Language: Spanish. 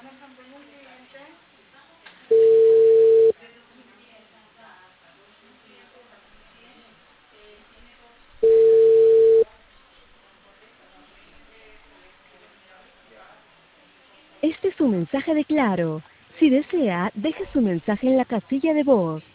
Este es un mensaje de Claro. Si desea, deje su mensaje en la casilla de voz.